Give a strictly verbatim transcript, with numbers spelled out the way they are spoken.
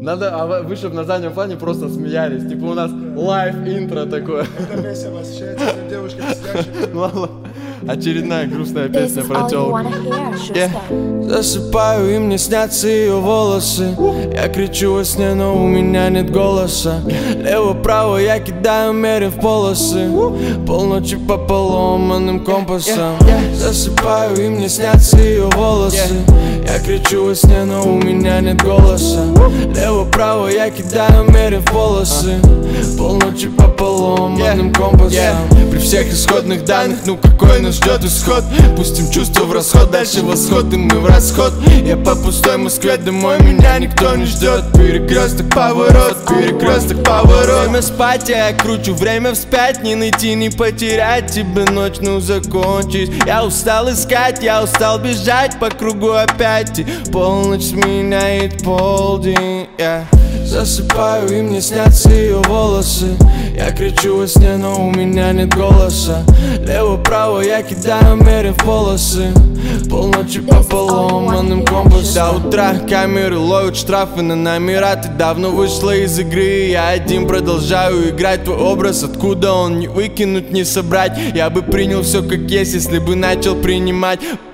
Надо, а вы, чтобы на заднем плане просто смеялись. Типа у нас лайв-интро такое. Это весело ощущается, что девушка сидящая. Ладно. Очередная грустная песня про тёлку. Yeah. Засыпаю, и мне снятся ее волосы. Я кричу во сне, но у меня нет голоса. Лево-право я кидаю, мерив полосы. Полночи по поломанным компасам. Засыпаю, и мне снятся ее волосы. Я кричу во сне, но у меня нет голоса. Лево-право я кидаю, мерив полосы. Полночи по поломанным компасам. При всех исходных данных, ну какой нас ждет исход? Пустим чувства в расход, дальше восход, и мы в расход. Я по пустой Москве домой, меня никто не ждет. Перекресток, поворот, перекресток, поворот. Время спать, а я кручу время вспять. Не найти, не потерять, тебе ночь, ну закончись. Я устал искать, я устал бежать по кругу опять. И полночь сменяет полдень, yeah. Засыпаю, и мне снятся ее волосы. Я кричу во сне, но у меня нет голоса. Лево-право я кидаю, мерив полосы. Полночи по поломанным компасам. До утра камеры ловят штрафы на номера. Ты давно вышла из игры, я один продолжаю играть твой образ. Откуда он, не выкинуть, не собрать. Я бы принял все как есть, если бы начал принимать